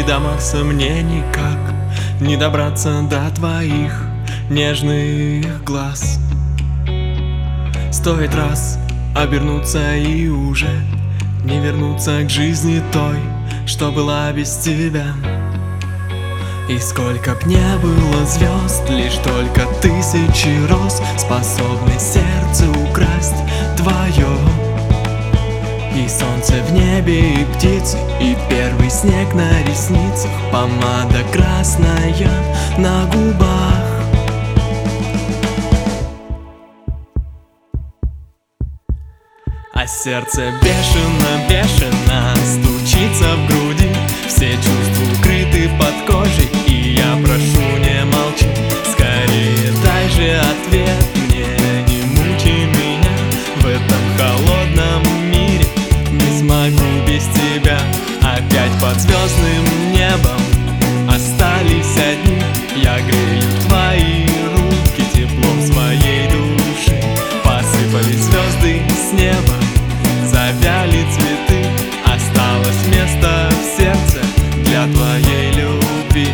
И до Марса мне никак не добраться до твоих нежных глаз. Стоит раз обернуться и уже не вернуться к жизни той, что была без тебя. И сколько б не было звезд, лишь только тысячи роз способны сердце украсть твое. И солнце в небе, и птицы, и первый снег на ресницах, помада красная на губах. А сердце бешено, бешено стучится в груди. Все чувства укрыты под кожей, и я прошу, не молчи. Скорее дай же ответ мне, не мучи меня в этом холодном мире. Не смогу без тебя, опять под звездным небом остались одни. Я грею твои руки теплом своей души. Посыпались звезды с неба, завяли цветы, осталось место в сердце для твоей любви.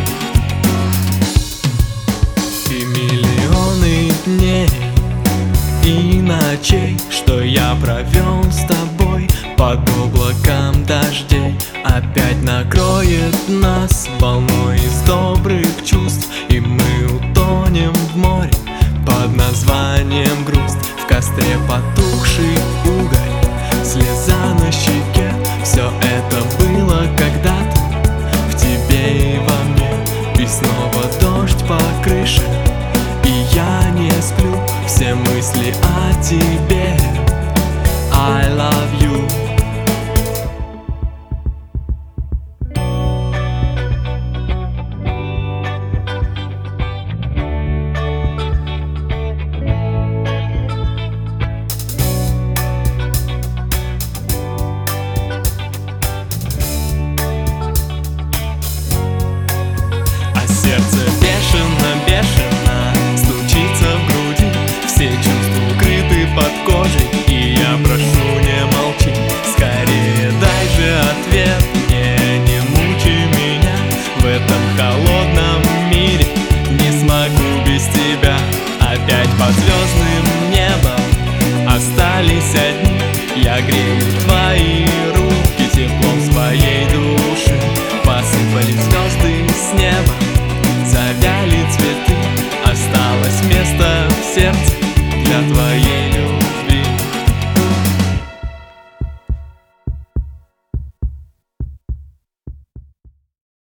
И миллионы дней и ночей, что я провел с тобой под облаком дождей, опять накроет нас волной из добрых чувств, и мы утонем в море под названием грусть. В костре потухший уголь, слеза на щеке, все это было когда-то в тебе и во мне. И снова дождь по крыше, и я не сплю, все мысли о тебе. I love you. Сердце бешено, бешено стучится в груди. Все чувства укрыты под кожей, и я прошу, не молчи. Скорее дай же ответ мне, не мучи меня в этом холодном мире. Не смогу без тебя, опять под звездным небом остались одни. Я грею твои руки теплом своей души. Посыпались звезды с неба, завяли цветы, осталось место в сердце для твоей